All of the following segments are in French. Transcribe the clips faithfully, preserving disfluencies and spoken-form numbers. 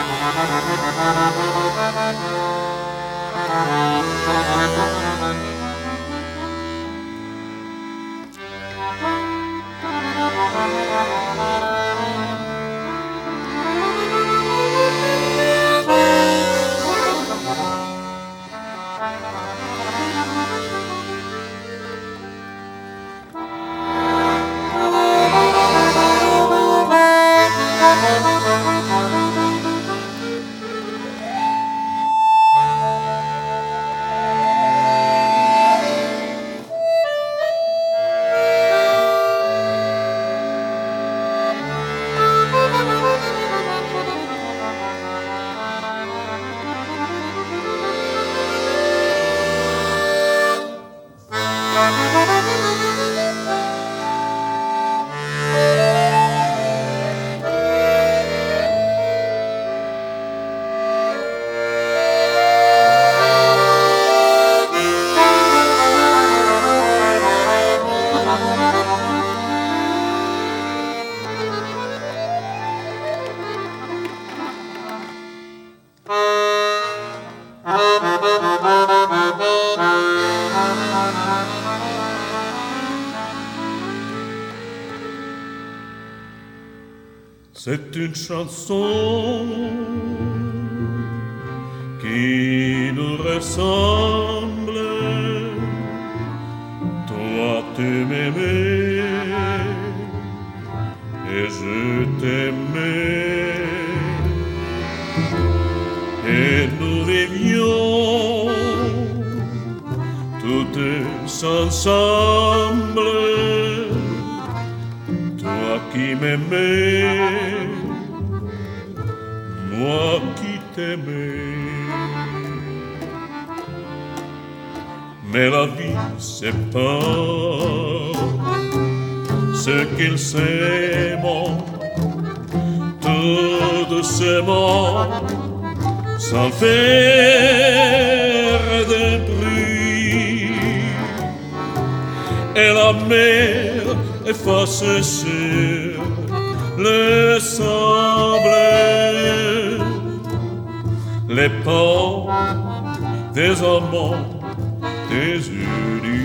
C'est une chanson qui nous ressemble. Toi tu m'aimais et je t'aimais, et nous vivions tous ensemble. Toi qui m'aimais, moi qui t'aimais. Mais la vie sépare ceux qu'ils s'aiment tout doucement, sans faire de bruit. Et la mer efface sur le sable les pas des amants désunis.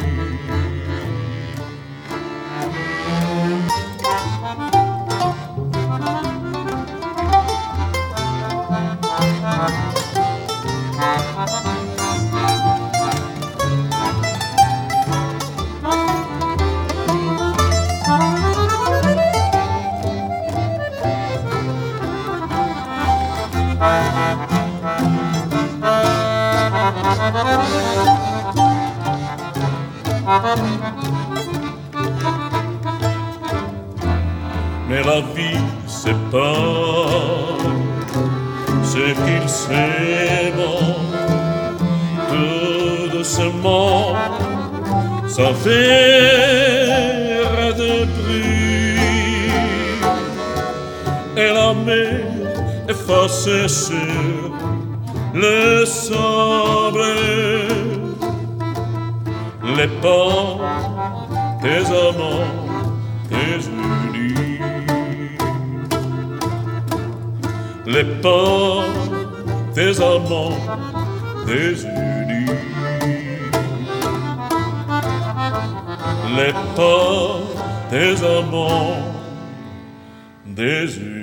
Mais la vie sépare ceux qu'ils s'aiment tout doucement, sans faire de bruit. Et la mer efface sur le sable les pas des amants désunis. Les pas des amants désunis. Les pas des amants désunis.